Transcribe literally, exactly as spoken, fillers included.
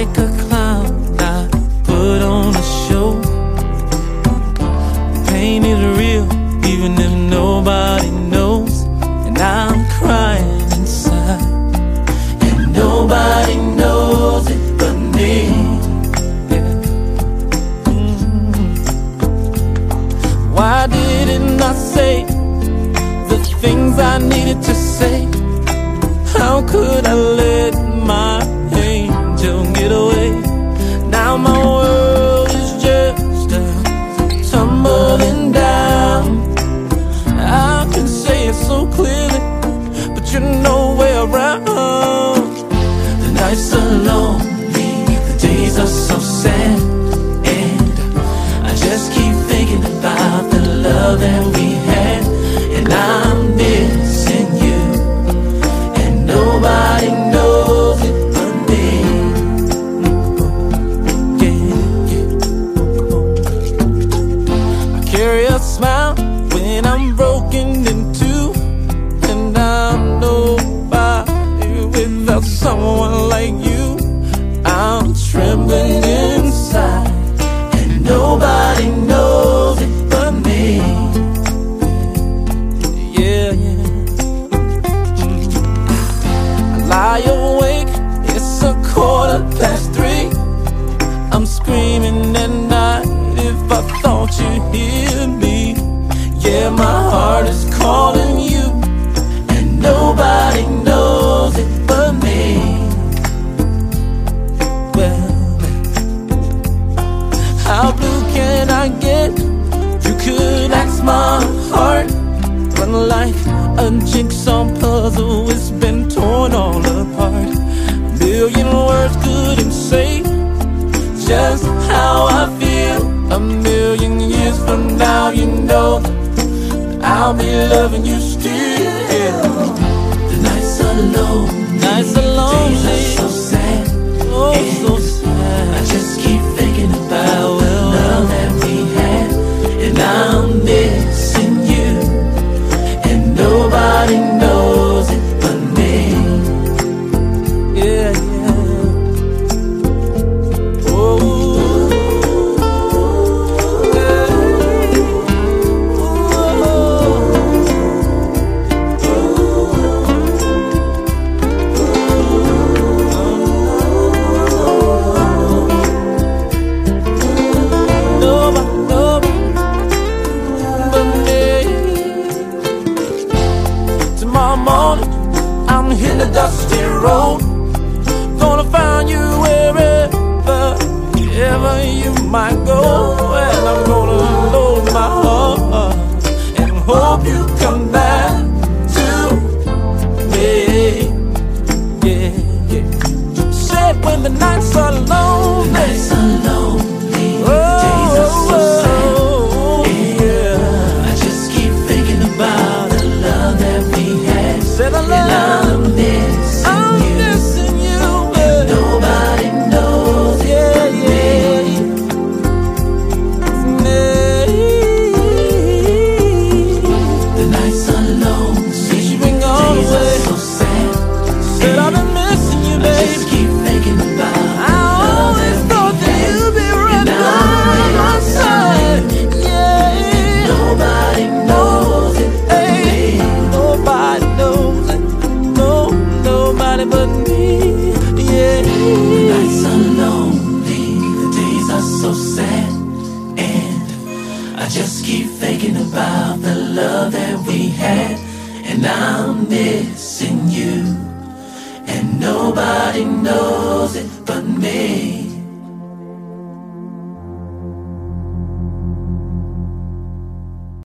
like a clown, I put on a show. Pain is real, even if nobody knows. And I'm crying inside, and nobody knows it but me. Yeah. Mm. Why didn't I say the things I needed to say? How could I let my angel get away? Now my world is just a tumbling down. I can say it so clearly, but you're nowhere around. The nights are lonely, the days are so sad, and I just keep thinking about the love that we had. And I'm missing you, and nobody knows it but me. Yeah, yeah. I carry a smile when I'm broken in two, and I'm nobody without someone like you. I'm trembling inside, and nobody knows it but me. Yeah, yeah. Mm. I lie awake, it's a quarter past three. I'm screaming at night if I thought you'd hear me. Yeah, my heart is calling you, and nobody knows it but me. Well, how blue can I get? You could ask my heart, but like a jigsaw puzzle, it's been torn all apart. A million words couldn't say just how I feel. A million years from now, you know I'll be loving you still. The nights are lonely, nights are lonely, the days are so sad, oh so sad. I just keep thinking about the love that we had, and I'm missing you, and nobody knows it but me. Yeah, yeah. Oh. Tomorrow morning, I'm hitting the dusty road. Gonna find you wherever, ever you might go. And I'm gonna load my heart and hope you come back to me. Yeah, yeah. Said when the nights are lonely, the nights are lonely, oh, the days are so sad. Oh, yeah. I just keep thinking about the love that we had. Said I love, and I'm missing I'm you, missing you, and nobody knows it yeah, but yeah. me. The nights are lonely, since you've been gone away, the days are so sad. Said I've been missing you, babe. I just keep thinking about I always thought that you'd be right by my side. Yeah, nobody knows it but me. Nobody knows it, no, nobody but me. Yeah. The nights are lonely, the days are so sad, and I just keep thinking about the love that we had, and I'm missing you, and nobody knows it but me.